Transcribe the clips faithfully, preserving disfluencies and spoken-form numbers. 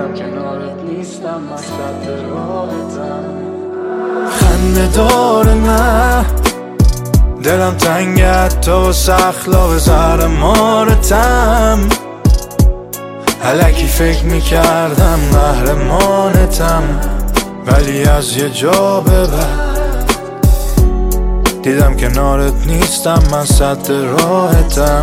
دیدم کنارت نیستم، من صد راحتم. خنده داره نه دلم تنگت تو سخلا زهر مارتم. الکی فکر میکردم قهرمانتم، ولی از یه جا به بعد دیدم کنارت نیستم، من صد راحتم.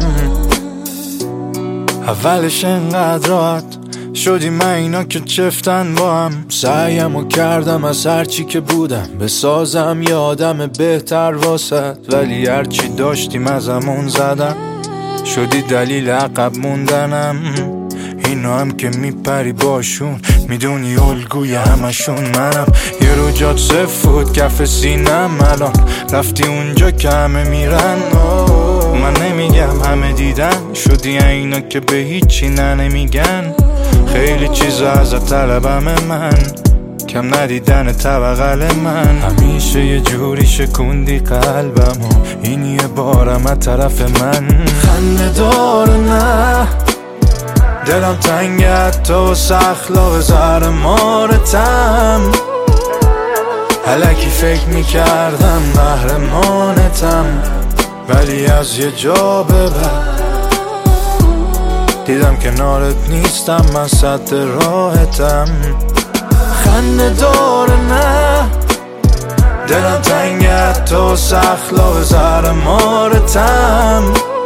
اولش انقدر راحت شدی من اینا که چفتن با هم، سعیمو کردم از هرچی که بودم بسازم یه آدم بهتر واسد، ولی هرچی داشتیم ازمون زدم، شدی دلیل عقب موندنم. اینا هم که میپری باشون میدونی الگوی همشون منم. یه رو جات سفود کف سینم، الان رفتی اونجا که همه میرن. من نمیگم همه دیدن، شدی اینا که به هیچی نه نمیگن. خیلی چیزا ازت طلبم من، کم ندیدن طبقل من. همیشه یه جوری شکوندی قلبمو، این یه بارم از طرف من. خنده داره نه دلم تنگت تو سخلا زهر مارتم. الکی فکر میکردم قهرمانتم، ولی از یه جا به بعد دیدم کنارت نیستم، من صد راحتم. خنده داره نه دلم تنگت تو سخلا زهر مارتم.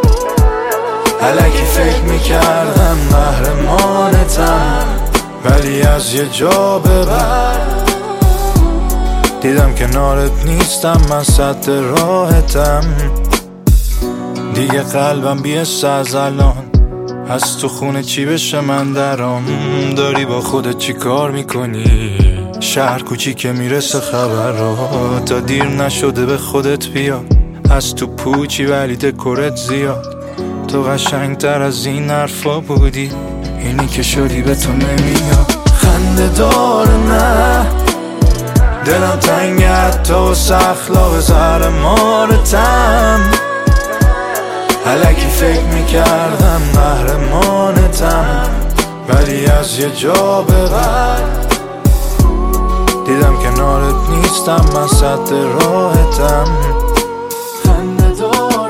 الکی فکر میکردم قهرمانتم، ولی از یه جا به بعد دیدم کنارت نیستم، من صد راحتم. دیگه قلبم بیست از الان، از تو خونه چی بشه من درام. داری با خودت چی کار میکنی؟ شهر کوچی که میرسه خبر را، تا دیر نشده به خودت بیا. از تو پوچی ولی دکورت زیاد، تو قشنگ تر از این حرفا بودی، اینی که شدی به تو نمیاد. خنده داره نه دلم تنگت تو سخلا زهر مارتم. الکی فکر میکردم قهرمانتم، ولی از یه جا به بعد دیدم کنارت نیستم، من صد راحتم.